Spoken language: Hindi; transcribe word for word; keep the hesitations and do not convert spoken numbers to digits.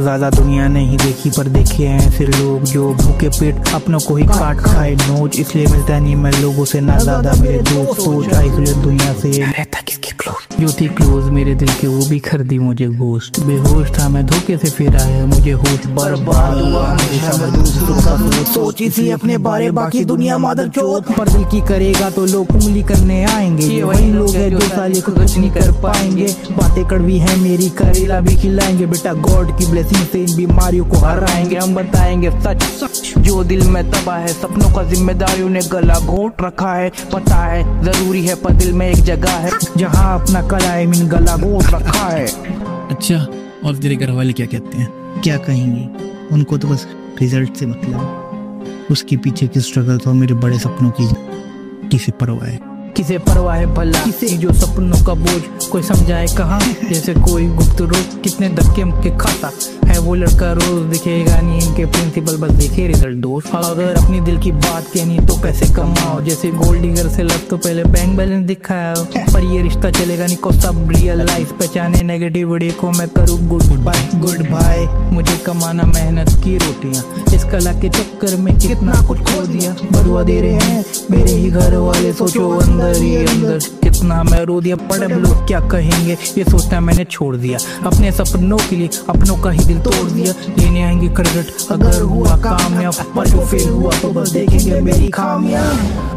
ज्यादा दुनिया नहीं देखी पर देखे हैं ऐसे लोग जो भूखे पेट अपनों को ही काट खाए नोच। इसलिए मिलता नहीं मैं लोगों से ना ज्यादा मेरे दोस्त सोच। आइसोलेट दुनिया से रहता किसकी क्लोज जो थी क्लोज मेरे दिल के वो भी कर दी मुझे गोश्त। बेहोश था मैं धोखे से फिर आया मुझे होश बर्बाद हुआ हमेशा मैं दूसरों का सोच। सोच इसी अपने बारे बाकी दुनिया मादर चोट। पर दिल की करेगा तो लोग उंगली करने आएंगे। ये वही लोग हैं जो साले को कुछ नहीं कर पाएंगे। बातें कड़वी है मेरी करेला भी खिलाएंगे। बेटा गॉड की ब्लेसिंग से इन बीमारियों को हराएंगे। हम बताएंगे सच सच जो दिल में दबा है। सपनों का जिम्मेदारियों ने गला घोट रखा है। पता है जरूरी है पर दिल में एक जगह है जहाँ अपना कला है मीन गला घोट रखा है। अच्छा और तेरे घर वाले क्या कहते हैं? क्या कहेंगे, उनको तो बस रिजल्ट से मतलब। उसके पीछे की स्ट्रगल तो मेरे बड़े सपनों की किसे परवाह है। किसे परवाह है भला किसे जो सपनों का बोझ कोई समझाए कहाँ। जैसे कोई गुप्त रोग कितने धक्के मुक्के खाता है वो लड़का रोज दिखेगा नहीं इनके प्रिंसिपल बस देखे रिजल्ट दोस्त। अगर अपनी दिल की बात कहनी तो पैसे कमाओ। जैसे गोल्ड डिगर से लग तो पहले बैंक बैलेंस दिखाओ। पर ये रिश्ता चलेगा नहीं को सब रियलाइज पहचाने नेगेटिविटी को मैं करूँ गुड बाय गुड बाय। मुझे कमाना मेहनत की रोटियाँ इस कला के चक्कर में कितना कुछ खो दिया। बरुआ दे रहे हैं मेरे ही घर वाले सोचो अंदर ही अंदर कितना मैं रो दिया। बड़े लोग क्या कहेंगे ये सोचना मैंने छोड़ दिया। अपने सपनों के लिए अपनों का ही दिल तोड़ दिया। लेने आएंगे क्रेडिट अगर हुआ कामयाब पर जो फेल हुआ तो बस देखेंगे मेरी खामियां।